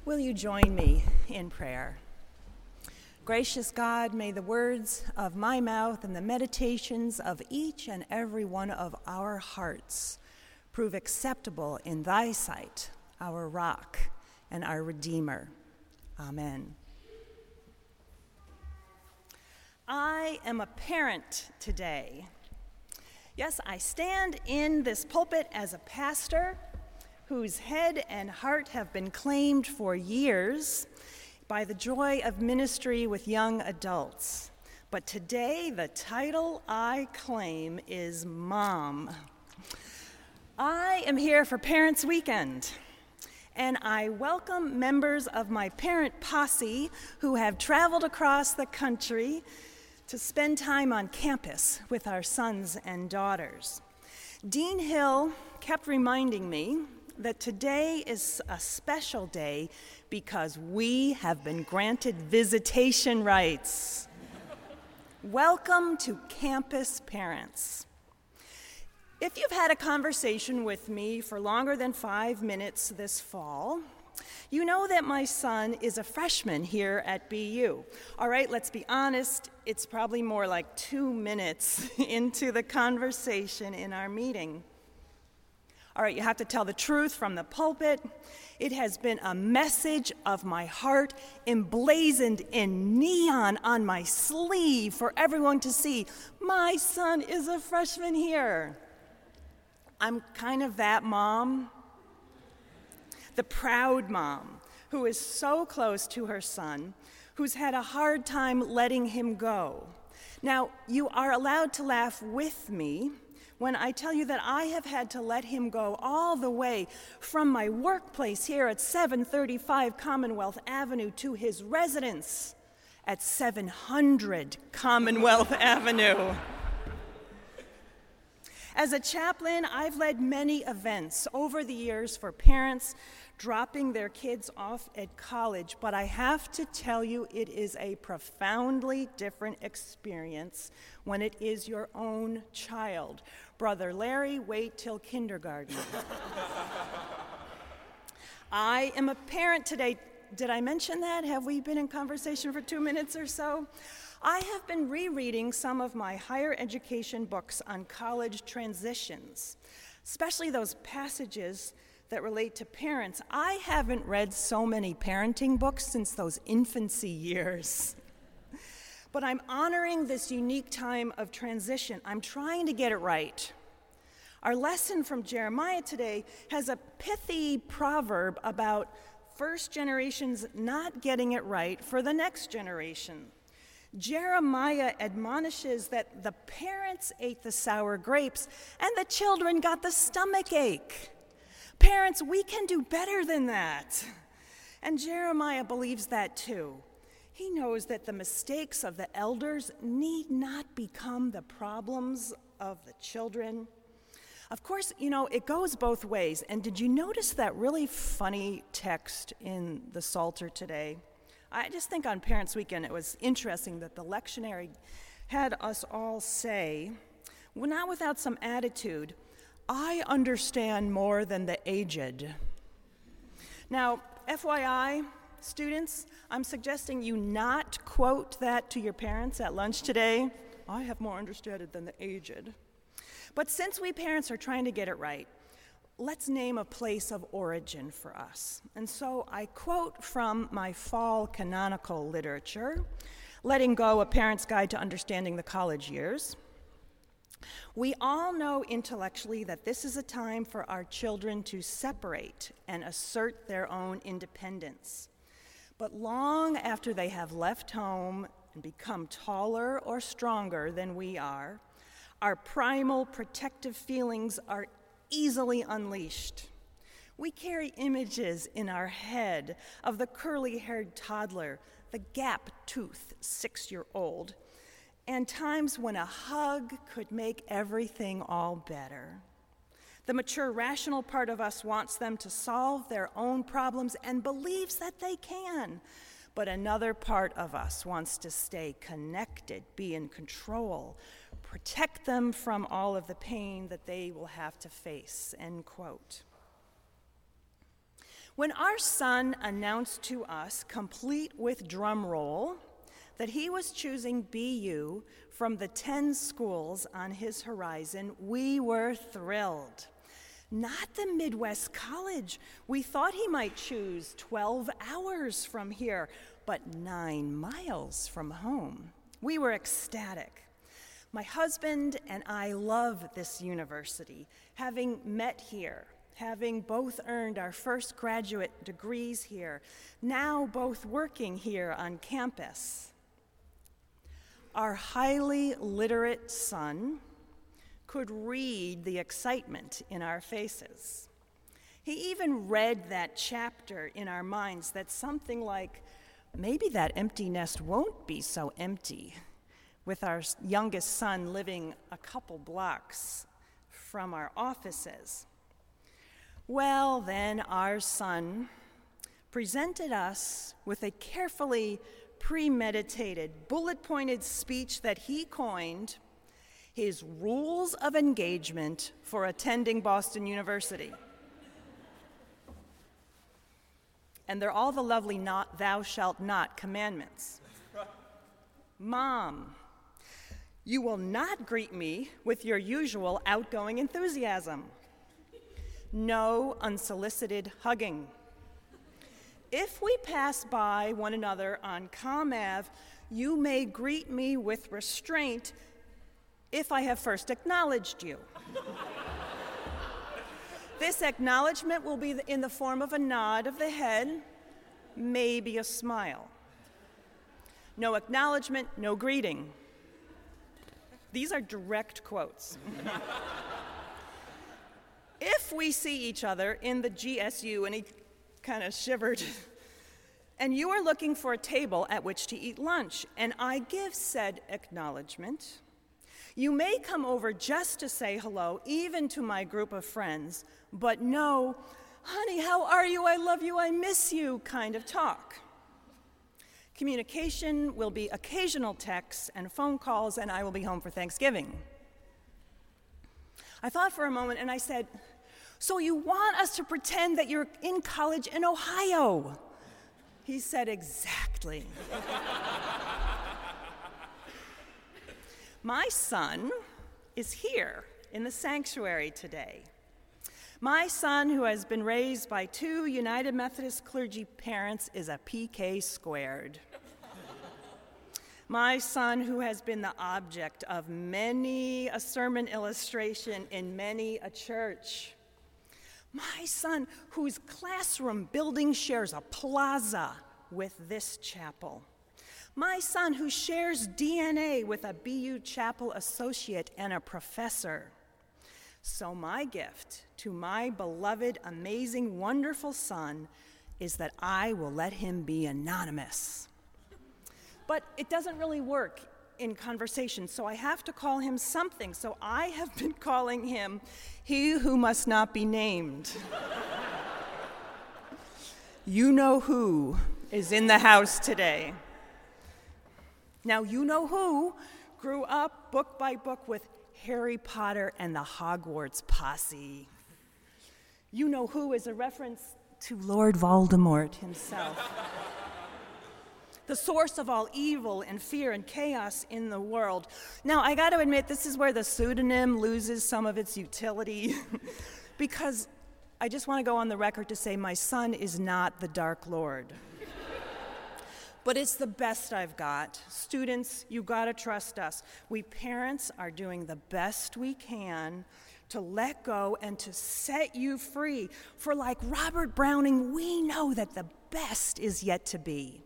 Will you join me in prayer? Gracious God, may the words of my mouth and the meditations of each and every one of our hearts prove acceptable in thy sight, our rock and our Redeemer. Amen. I am a parent today. Yes, I stand in this pulpit as a pastor whose head and heart have been claimed for years by the joy of ministry with young adults. But today, the title I claim is Mom. I am here for Parents' Weekend, and I welcome members of my parent posse who have traveled across the country to spend time on campus with our sons and daughters. Dean Hill kept reminding me that today is a special day because we have been granted visitation rights. Welcome to Campus Parents. If you've had a conversation with me for longer than 5 minutes this fall, you know that my son is a freshman here at BU. All right, let's be honest, it's probably more like 2 minutes into the conversation in our meeting. All right, you have to tell the truth from the pulpit. It has been a message of my heart emblazoned in neon on my sleeve for everyone to see. My son is a freshman here. I'm kind of that mom, the proud mom who is so close to her son, who's had a hard time letting him go. Now, you are allowed to laugh with me when I tell you that I have had to let him go all the way from my workplace here at 735 Commonwealth Avenue to his residence at 700 Commonwealth Avenue. As a chaplain, I've led many events over the years for parents dropping their kids off at college, but I have to tell you it is a profoundly different experience when it is your own child. Brother Larry, wait till kindergarten. I am a parent today. Did I mention that? Have we been in conversation for 2 minutes or so? I have been rereading some of my higher education books on college transitions, especially those passages that relate to parents. I haven't read so many parenting books since those infancy years. But I'm honoring this unique time of transition. I'm trying to get it right. Our lesson from Jeremiah today has a pithy proverb about first generations not getting it right for the next generation. Jeremiah admonishes that the parents ate the sour grapes and the children got the stomach ache. Parents, we can do better than that. And Jeremiah believes that too. He knows that the mistakes of the elders need not become the problems of the children. Of course, it goes both ways. And did you notice that really funny text in the Psalter today? I just think on Parents' Weekend it was interesting that the lectionary had us all say, well, not without some attitude, I understand more than the aged. Now, FYI, students, I'm suggesting you not quote that to your parents at lunch today. I have more understood than the aged. But since we parents are trying to get it right, let's name a place of origin for us. And so I quote from my fall canonical literature, Letting Go, A Parent's Guide to Understanding the College Years. We all know intellectually that this is a time for our children to separate and assert their own independence. But long after they have left home and become taller or stronger than we are, our primal protective feelings are easily unleashed. We carry images in our head of the curly-haired toddler, the gap-toothed 6-year-old, and times when a hug could make everything all better. The mature, rational part of us wants them to solve their own problems and believes that they can. But another part of us wants to stay connected, be in control, protect them from all of the pain that they will have to face, end quote. When our son announced to us, complete with drum roll, that he was choosing BU from the 10 schools on his horizon, we were thrilled. Not the Midwest College. We thought he might choose 12 hours from here, but 9 miles from home. We were ecstatic. My husband and I love this university, having met here, having both earned our first graduate degrees here, now both working here on campus. Our highly literate son could read the excitement in our faces. He even read that chapter in our minds that's something like, maybe that empty nest won't be so empty, with our youngest son living a couple blocks from our offices. Well, then our son presented us with a carefully premeditated, bullet-pointed speech that he coined his rules of engagement for attending Boston University. And they're all the lovely not, thou shalt not commandments. Mom, you will not greet me with your usual outgoing enthusiasm. No unsolicited hugging. If we pass by one another on Comm Ave, you may greet me with restraint if I have first acknowledged you. This acknowledgement will be in the form of a nod of the head, maybe a smile. No acknowledgement, no greeting. These are direct quotes. If we see each other in the GSU, and he kind of shivered, and you are looking for a table at which to eat lunch, and I give said acknowledgement, you may come over just to say hello, even to my group of friends, but no, honey, how are you? I love you, I miss you kind of talk. Communication will be occasional texts and phone calls, and I will be home for Thanksgiving. I thought for a moment and I said, so you want us to pretend that you're in college in Ohio? He said, exactly. My son is here in the sanctuary today. My son, who has been raised by 2 United Methodist clergy parents, is a PK squared. My son, who has been the object of many a sermon illustration in many a church. My son, whose classroom building shares a plaza with this chapel. My son, who shares DNA with a BU chapel associate and a professor. So my gift to my beloved, amazing, wonderful son is that I will let him be anonymous. But it doesn't really work in conversation, so I have to call him something. So I have been calling him he who must not be named. You know who is in the house today. Now, you know who grew up book by book with Harry Potter and the Hogwarts posse. You know who is a reference to Lord Voldemort himself. The source of all evil and fear and chaos in the world. Now, I got to admit, this is where the pseudonym loses some of its utility, because I just want to go on the record to say my son is not the Dark Lord. But it's the best I've got. Students, you got to trust us. We parents are doing the best we can to let go and to set you free. For like Robert Browning, we know that the best is yet to be.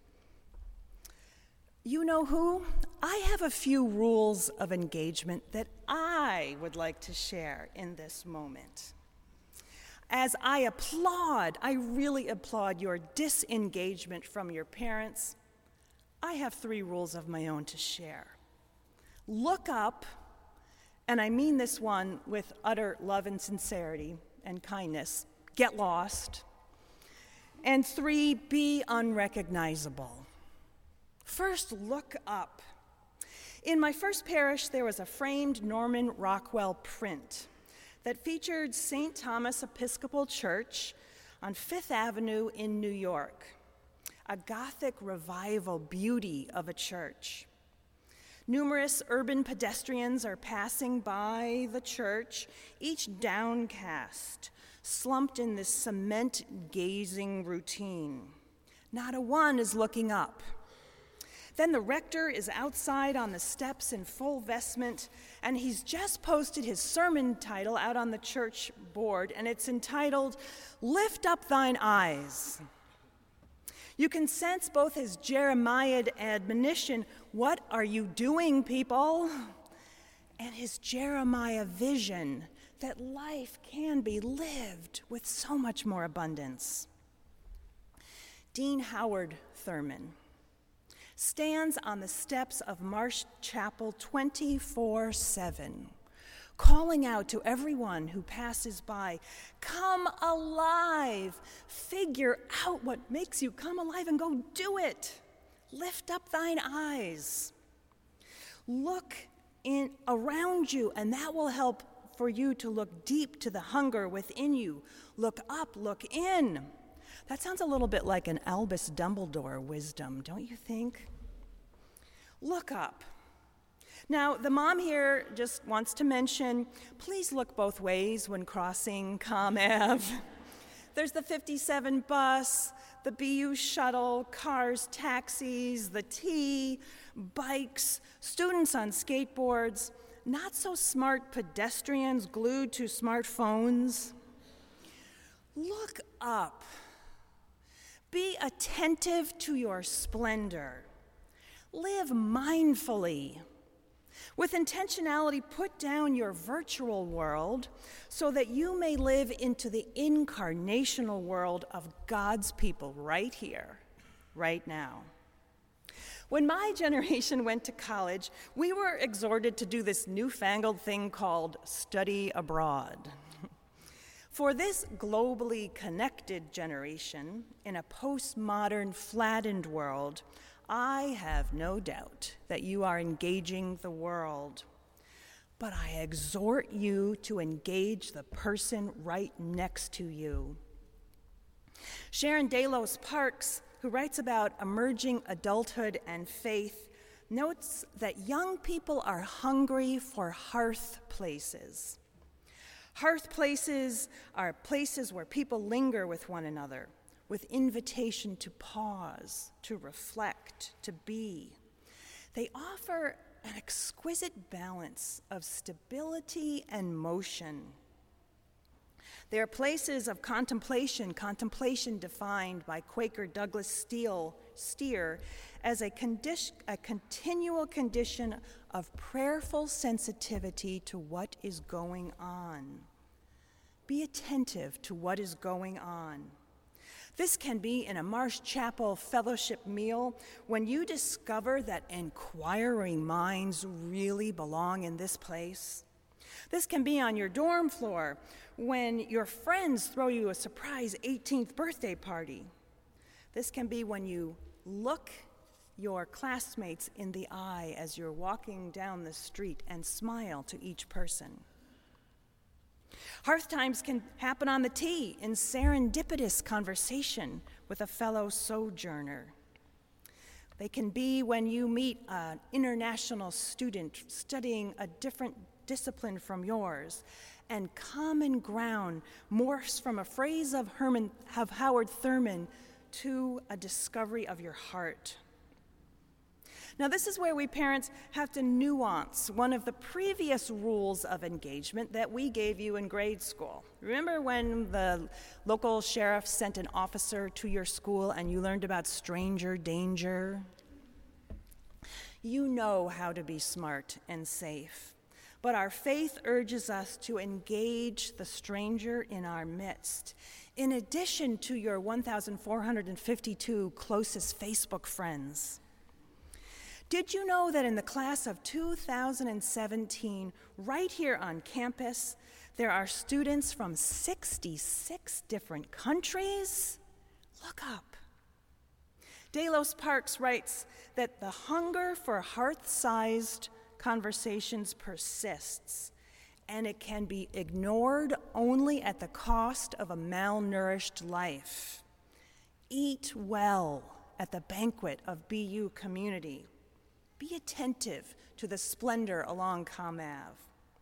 You know who? I have a few rules of engagement that I would like to share in this moment. As I really applaud your disengagement from your parents, I have 3 rules of my own to share. Look up, and I mean this one with utter love and sincerity and kindness. Get lost. And 3, be unrecognizable. First, look up. In my first parish, there was a framed Norman Rockwell print that featured St. Thomas Episcopal Church on Fifth Avenue in New York, a Gothic revival beauty of a church. Numerous urban pedestrians are passing by the church, each downcast, slumped in this cement-gazing routine. Not a one is looking up. Then the rector is outside on the steps in full vestment, and he's just posted his sermon title out on the church board, and it's entitled, "Lift Up Thine Eyes." You can sense both his Jeremiah admonition, "What are you doing, people?" and his Jeremiah vision that life can be lived with so much more abundance. Dean Howard Thurman stands on the steps of Marsh Chapel 24/7, calling out to everyone who passes by, "Come alive! Figure out what makes you come alive and go do it. Lift up thine eyes. Look in around you, and that will help for you to look deep to the hunger within you. Look up, look in." That sounds a little bit like an Albus Dumbledore wisdom, don't you think? Look up. Now, the mom here just wants to mention, please look both ways when crossing Comm Ave. There's the 57 bus, the BU shuttle, cars, taxis, the T, bikes, students on skateboards, not so smart pedestrians glued to smartphones. Look up. Be attentive to your splendor. Live mindfully. With intentionality, put down your virtual world so that you may live into the incarnational world of God's people right here, right now. When my generation went to college, we were exhorted to do this newfangled thing called study abroad. For this globally connected generation, in a postmodern, flattened world, I have no doubt that you are engaging the world. But I exhort you to engage the person right next to you. Sharon Delos Parks, who writes about emerging adulthood and faith, notes that young people are hungry for hearth places. Hearth places are places where people linger with one another, with invitation to pause, to reflect, to be. They offer an exquisite balance of stability and motion. They are places of contemplation defined by Quaker Douglas Steer as a continual condition of prayerful sensitivity to what is going on. Be attentive to what is going on. This can be in a Marsh Chapel fellowship meal when you discover that inquiring minds really belong in this place. This can be on your dorm floor when your friends throw you a surprise 18th birthday party. This can be when you look your classmates in the eye as you're walking down the street and smile to each person. Hearth times can happen on the T in serendipitous conversation with a fellow sojourner. They can be when you meet an international student studying a different discipline from yours, and common ground morphs from a phrase of Howard Thurman to a discovery of your heart. Now, this is where we parents have to nuance one of the previous rules of engagement that we gave you in grade school. Remember when the local sheriff sent an officer to your school and you learned about stranger danger? You know how to be smart and safe, but our faith urges us to engage the stranger in our midst, in addition to your 1,452 closest Facebook friends. Did you know that in the class of 2017, right here on campus, there are students from 66 different countries? Look up. Delos Parks writes that the hunger for hearth-sized conversations persists, and it can be ignored only at the cost of a malnourished life. Eat well at the banquet of BU community. Be attentive to the splendor along Comm Ave.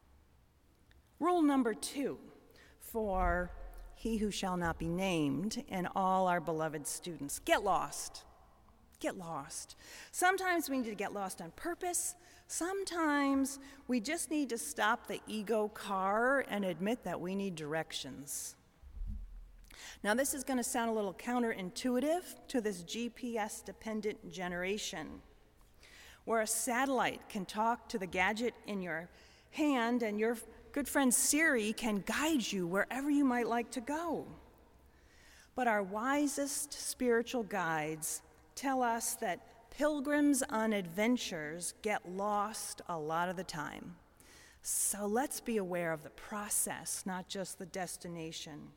Rule number 2 for he who shall not be named and all our beloved students: get lost. Get lost. Sometimes we need to get lost on purpose. Sometimes we just need to stop the ego car and admit that we need directions. Now, this is going to sound a little counterintuitive to this GPS-dependent generation, where a satellite can talk to the gadget in your hand and your good friend Siri can guide you wherever you might like to go. But our wisest spiritual guides tell us that pilgrims on adventures get lost a lot of the time. So let's be aware of the process, not just the destination.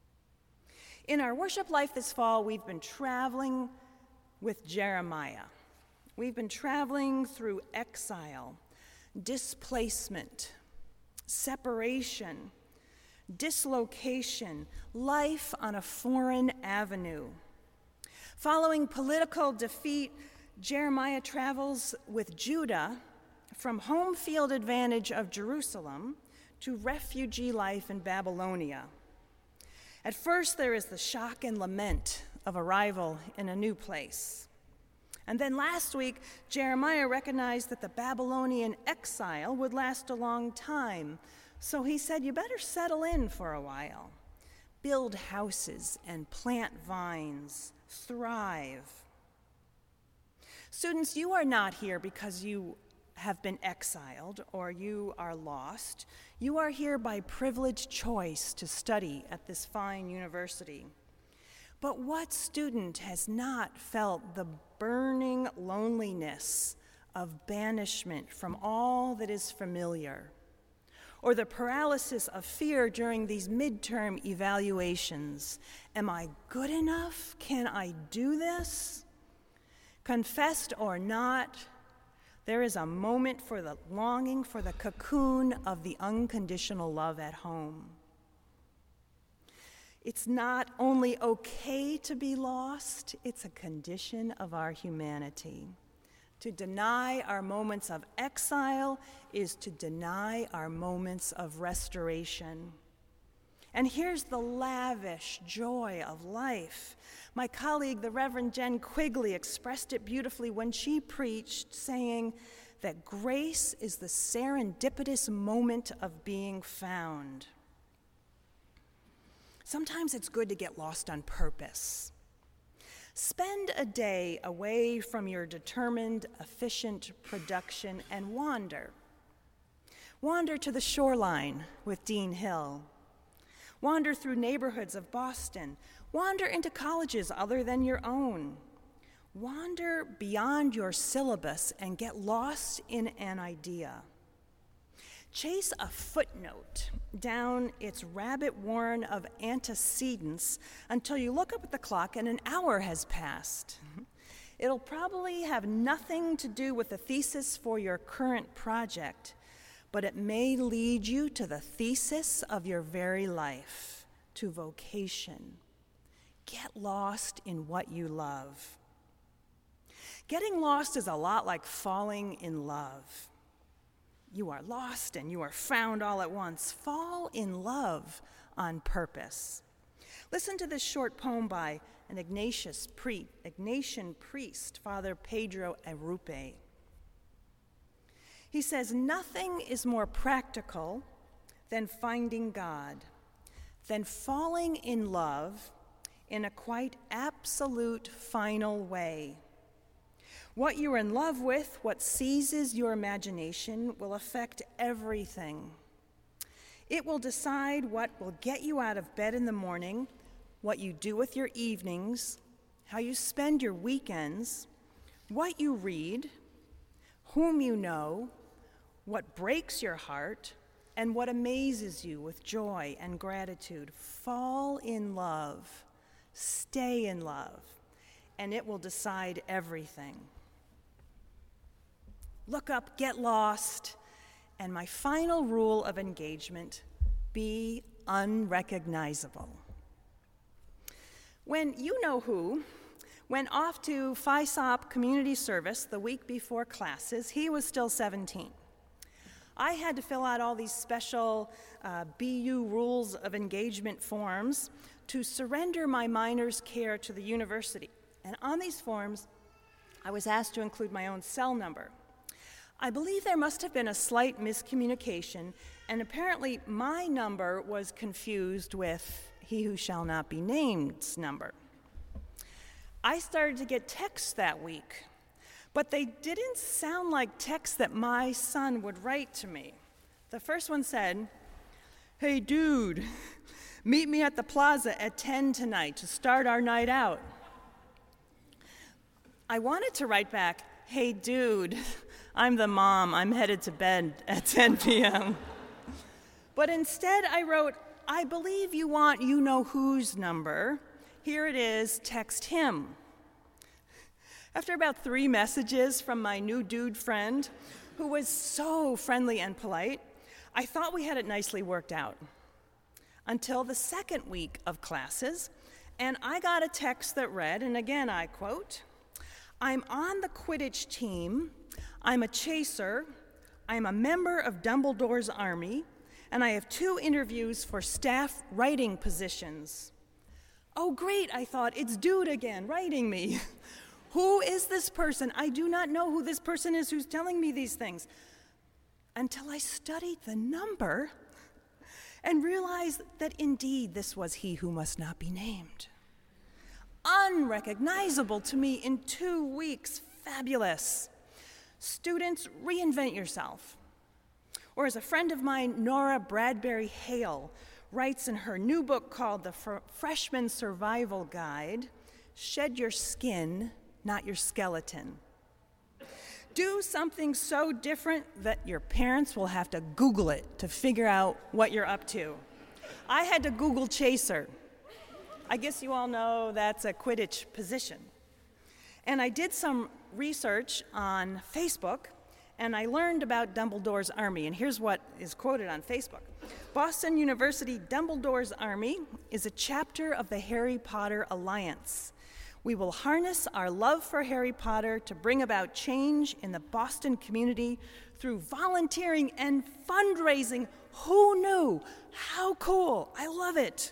In our worship life this fall, we've been traveling with Jeremiah. We've been traveling through exile, displacement, separation, dislocation, life on a foreign avenue. Following political defeat, Jeremiah travels with Judah from home field advantage of Jerusalem to refugee life in Babylonia. At first, there is the shock and lament of arrival in a new place. And then last week, Jeremiah recognized that the Babylonian exile would last a long time. So he said, you better settle in for a while. Build houses and plant vines. Thrive. Students, you are not here because you have been exiled or you are lost. You are here by privileged choice to study at this fine university. But what student has not felt the burning loneliness of banishment from all that is familiar, or the paralysis of fear during these midterm evaluations? Am I good enough? Can I do this? Confessed or not, there is a moment for the longing for the cocoon of the unconditional love at home. It's not only okay to be lost, it's a condition of our humanity. To deny our moments of exile is to deny our moments of restoration. And here's the lavish joy of life. My colleague, the Reverend Jen Quigley, expressed it beautifully when she preached, saying that grace is the serendipitous moment of being found. Sometimes it's good to get lost on purpose. Spend a day away from your determined, efficient production and wander. Wander to the shoreline with Dean Hill. Wander through neighborhoods of Boston. Wander into colleges other than your own. Wander beyond your syllabus and get lost in an idea. Chase a footnote down its rabbit warren of antecedents until you look up at the clock and an hour has passed. It'll probably have nothing to do with the thesis for your current project, but it may lead you to the thesis of your very life, to vocation. Get lost in what you love. Getting lost is a lot like falling in love. You are lost and you are found all at once. Fall in love on purpose. Listen to this short poem by an Ignatian priest, Father Pedro Arrupe. He says, nothing is more practical than finding God, than falling in love in a quite absolute final way. What you are in love with, what seizes your imagination, will affect everything. It will decide what will get you out of bed in the morning, what you do with your evenings, how you spend your weekends, what you read, whom you know, what breaks your heart, and what amazes you with joy and gratitude. Fall in love, stay in love, and it will decide everything. Look up, get lost, And my final rule of engagement, be unrecognizable. When you-know-who went off to FISOP community service the week before classes, he was still 17. I had to fill out all these special BU rules of engagement forms to surrender my minor's care to the university. And on these forms, I was asked to include my own cell number. I believe there must have been a slight miscommunication, and apparently my number was confused with he who shall not be named's number. I started to get texts that week, but they didn't sound like texts that my son would write to me. The first one said, "Hey dude, meet me at the plaza at 10 tonight to start our night out." I wanted to write back, "Hey dude, I'm the mom, I'm headed to bed at 10 p.m. But instead I wrote, "I believe you want you-know-whose number. Here it is, text him." After about 3 messages from my new dude friend, who was so friendly and polite, I thought we had it nicely worked out. Until the second week of classes, and I got a text that read, and again I quote, "I'm on the Quidditch team, I'm a chaser, I'm a member of Dumbledore's army, and I have 2 interviews for staff writing positions." Oh great, I thought, it's dude again, writing me. Who is this person? I do not know who this person is who's telling me these things. Until I studied the number and realized that indeed this was he who must not be named. Unrecognizable to me in 2 weeks, fabulous. Students, reinvent yourself. Or as a friend of mine, Nora Bradbury Hale, writes in her new book called The Freshman Survival Guide, shed your skin, not your skeleton. Do something so different that your parents will have to Google it to figure out what you're up to. I had to Google chaser. I guess you all know that's a Quidditch position. And I did some research on Facebook, and I learned about Dumbledore's Army, and here's what is quoted on Facebook. Boston University Dumbledore's Army is a chapter of the Harry Potter Alliance. We will harness our love for Harry Potter to bring about change in the Boston community through volunteering and fundraising. Who knew? How cool. I love it.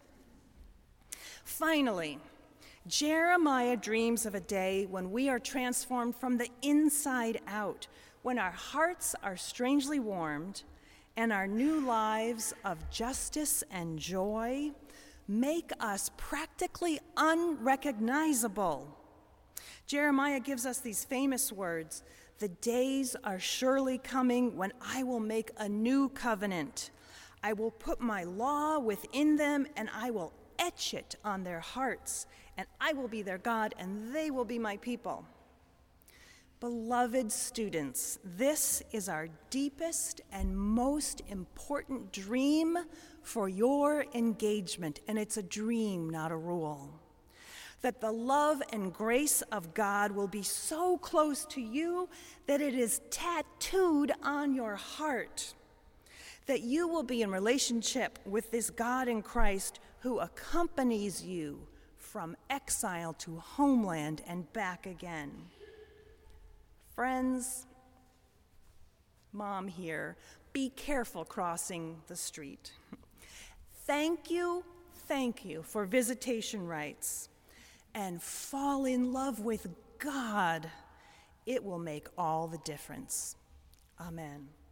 Finally, Jeremiah dreams of a day when we are transformed from the inside out, when our hearts are strangely warmed and our new lives of justice and joy make us practically unrecognizable. Jeremiah gives us these famous words, "The days are surely coming when I will make a new covenant. I will put my law within them, and I will etch it on their hearts, and I will be their God, and they will be my people." Beloved students, this is our deepest and most important dream for your engagement, and it's a dream, not a rule. That the love and grace of God will be so close to you that it is tattooed on your heart. That you will be in relationship with this God in Christ who accompanies you from exile to homeland and back again. Friends, Mom here, be careful crossing the street. Thank you for visitation rights, and fall in love with God. It will make all the difference. Amen.